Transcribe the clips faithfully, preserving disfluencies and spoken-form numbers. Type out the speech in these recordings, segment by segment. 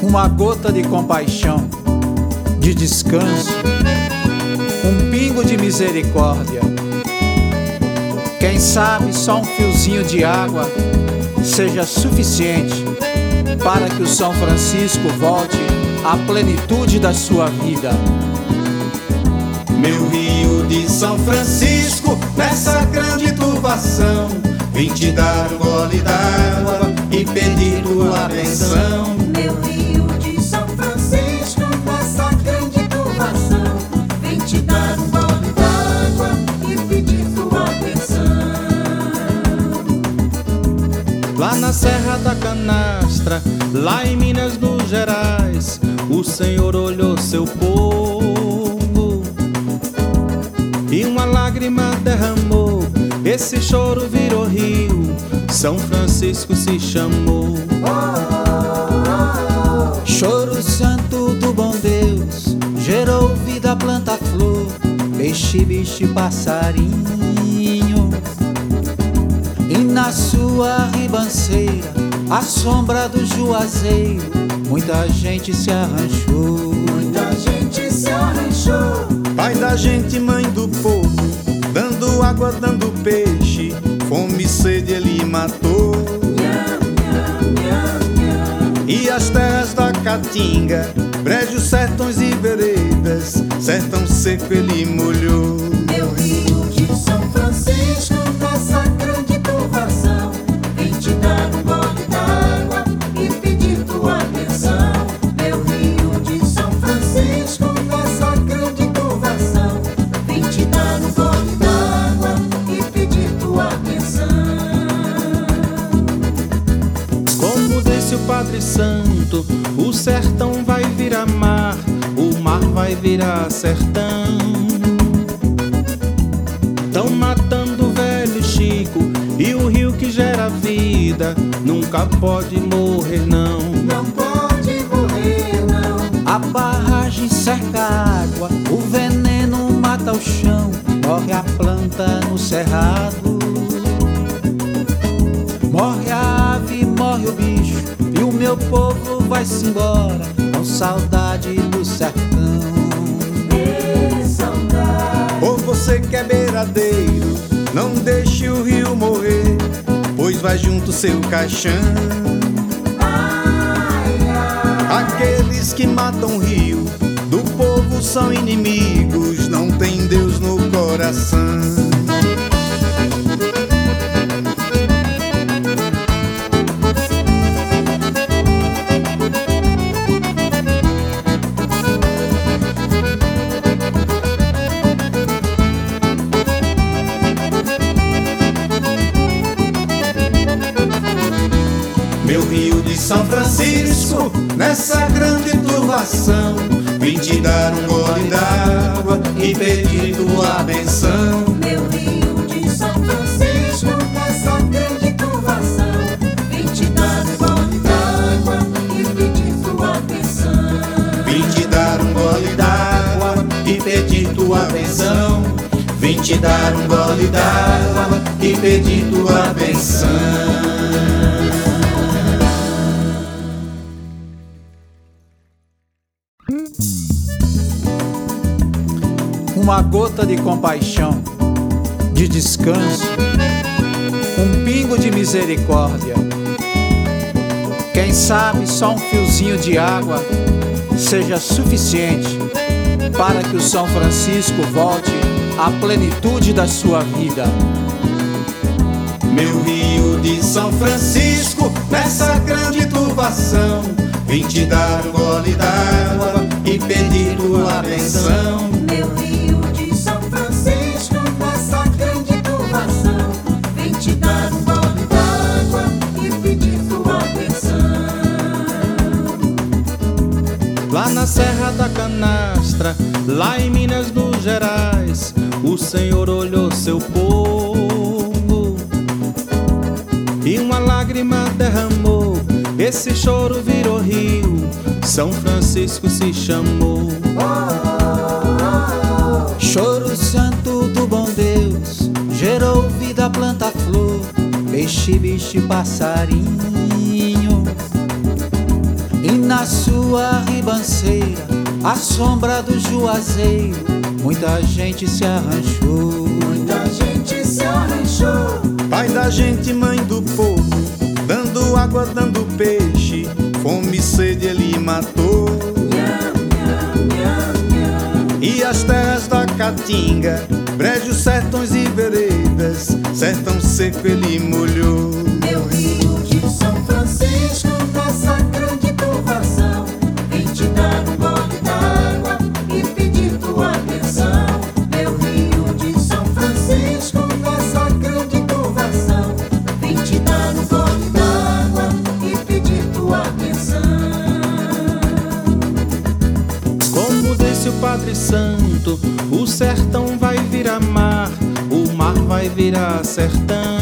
uma gota de compaixão, de descanso, um pingo de misericórdia. Quem sabe só um fiozinho de água seja suficiente para que o São Francisco volte à plenitude da sua vida. Meu rio de São Francisco, nessa grande turbação, vim te dar um gole d'água e pedir tua benção. Meu rio de São Francisco, nessa grande turbação, vim te dar um gole d'água e pedir tua benção. Lá na Serra da Canastra, lá em Minas Gerais, o Senhor olhou seu povo e uma lágrima derramou. Esse choro virou rio, São Francisco se chamou. Choro santo do bom Deus, gerou vida, planta, flor, peixe, bicho e passarinho. E na sua ribanceira, à sombra do juazeiro, muita gente se arranjou. Muita gente se arranjou. Pai da gente, mãe do povo, dando água, dando peixe, fome e sede ele matou. Nham, nham, nham, nham. E as terras da Caatinga, brejos, sertões e veredas, sertão seco ele molhou. Meu rio de São Francisco, nessa grande turbação, vim te dar um gole d'água e pedir tua benção. Meu rio de São Francisco, nessa grande turbação, vim te dar um gole d'água e pedir tua benção. Como disse o Padre Santo, o sertão vai virar mar, o mar vai virar sertão. Tão matando o velho Chico, e o rio que gera vida nunca pode morrer não. Não pode morrer não. A barragem cerca a água, o veneno mata o chão, morre a planta no cerrado, morre a ave, morre o bicho, e o meu povo vai-se embora com saudade do sertão. Que saudade. Por você que é beiradeiro, não deixe o rio morrer, pois vai junto seu caixão. Ai, ai. Aqueles que matam o rio do povo são inimigos, não tem Deus no coração. Meu rio de São Francisco, nessa grande turbação, vim te dar um gole d'água e pedir tua benção. Meu rio de São Francisco, nessa grande turbação, vim te dar um gole d'água e pedir tua benção. Vim te dar um gole d'água e pedir tua benção. Vim te dar um gole d'água e pedir tua benção. Uma gota de compaixão, de descanso, um pingo de misericórdia. Quem sabe só um fiozinho de água seja suficiente para que o São Francisco volte à plenitude da sua vida. Meu rio de São Francisco, nessa grande turbação, vim te dar um gole d'água e pedir tua benção. Meu rio de São Francisco, nessa grande turbação, vim te dar um gole d'água e pedir tua benção. Lá na Serra da Canastra, lá em Minas Gerais, o Senhor olhou seu povo e uma lágrima derramou. Esse choro virou rio, São Francisco se chamou. Choro santo do bom Deus, gerou vida, planta, flor, peixe, bicho e passarinho. E na sua ribanceira, à sombra do juazeiro, muita gente se arranjou. Muita gente se arranjou. Pai da gente, mãe do povo, dando água, dando peixe, fome e sede ele matou. Nham, nham, nham, nham. E as terras da Caatinga, brejos, sertões e veredas, sertão seco ele molhou. Meu Rio de São Francisco, nessa grande turvação, vem te dar um gole d'água e pedir tua atenção. Meu Rio de São Francisco, nessa grande turvação, vem te dar um gole d'água e pedir tua atenção. Como disse o Padre Santo, o sertão vai virar mar, o mar vai virar sertão.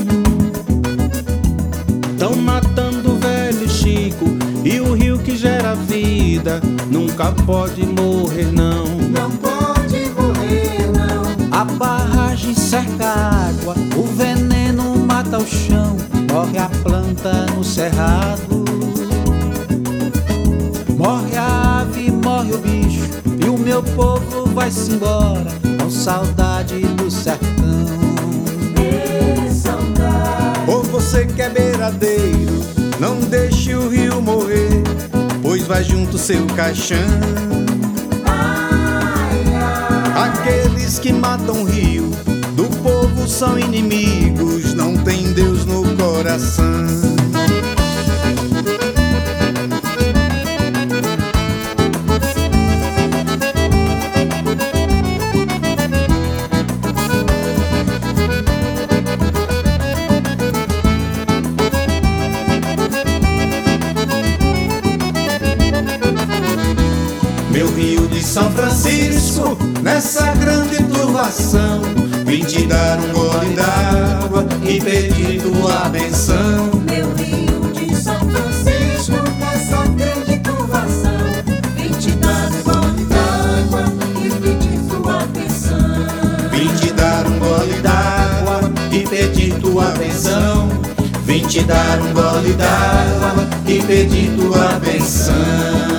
Tão matando o velho Chico, e o rio que gera vida nunca pode morrer não. Não pode morrer não. A barragem cerca a água, o veneno mata o chão, morre a planta no cerrado, morre a ave, morre o bicho, e o meu povo vai-se embora com saudade do sertão. Que saudade. Ou você que é beiradeiro, não deixe o rio morrer, pois vai junto seu caixão. Ai, ai. Aqueles que matam o rio do povo são inimigos, não tem Deus no coração. Meu Rio de São Francisco, nessa grande turvação, vim te dar um gole d'água e pedir tua benção. Meu Rio de São Francisco, nessa grande turvação, vim te dar um gole d'água e pedir tua benção. Vim te dar um gole d'água e pedir tua benção. Vim te dar um gole d'água e pedir tua benção.